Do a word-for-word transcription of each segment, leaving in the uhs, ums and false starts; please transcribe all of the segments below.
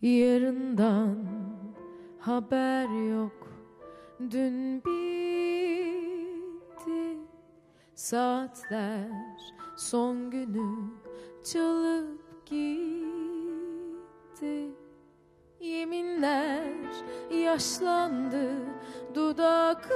Yarından haber yok, dün bitti. Saatler son günü çalıp gitti. Yeminler yaşlandı dudaklarda,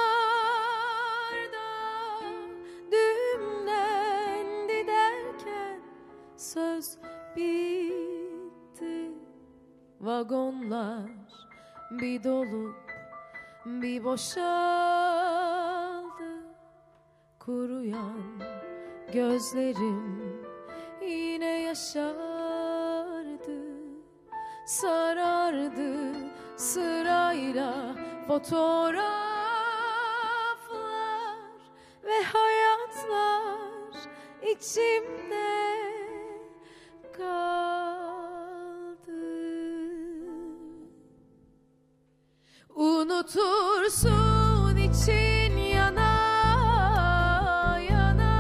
düğümlendi derken söz bitti. Vagonlar bir dolup bir boşaldı. Kuruyan gözlerim yine yaşardı. Sarardı sırayla fotoğraflar ve hayatlar içimde kaldı. Unutursun için yana yana,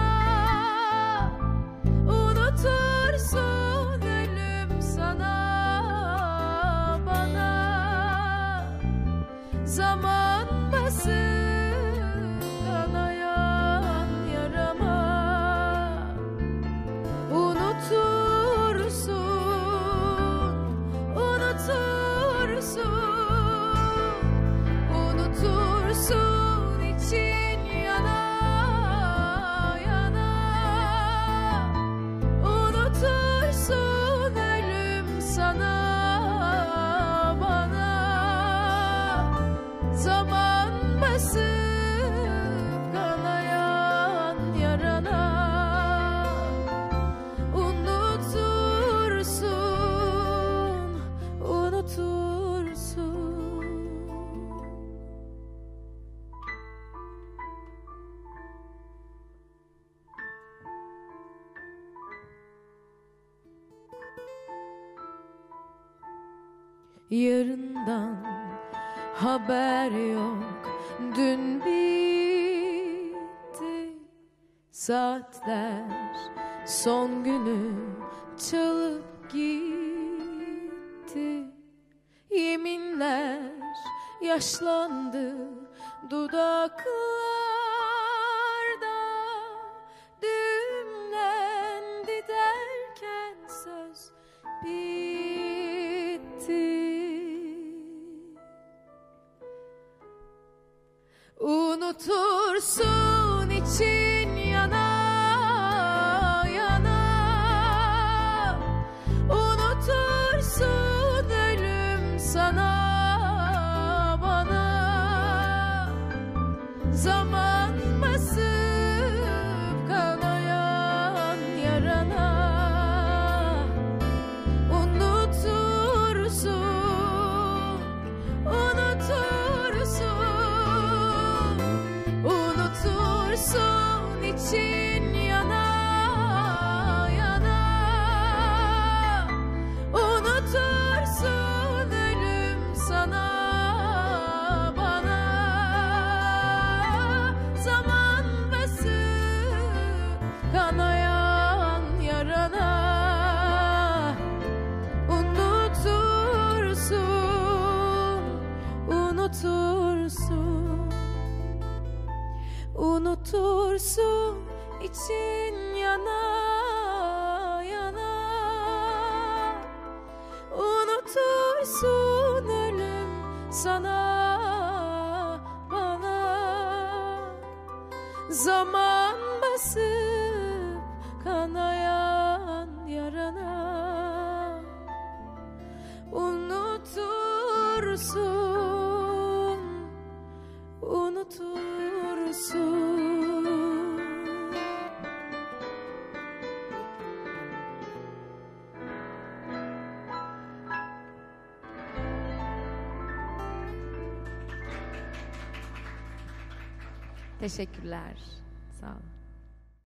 unutursun ölüm sana bana. Zaman basıp kanayan yarama, unutursun, unutursun. Unutursun için yana yana, unutursun ölüm sana bana. Zaman basıp kanayan yarana, unutursun, unutursun. Yarından haber yok, dün bitti. Saatler son günü çalıp gitti. Yeminler yaşlandı dudaklarda, düğümlendi derken söz bitti. Unutursun için yana yana, unutursun ölüm sana bana. Zaman basıp kanayan yarana, unutursun, unutursun. Unutursun için yana yana, unutursun ölüm sana bana. Zaman basıp kanayan yarana, unutursun, unutursun. Unutursun için yana yana, unutursun ölüm sana bana. Zaman basıp kanayan yarana, unutursun, unutursun. Teşekkürler. Sağ olun.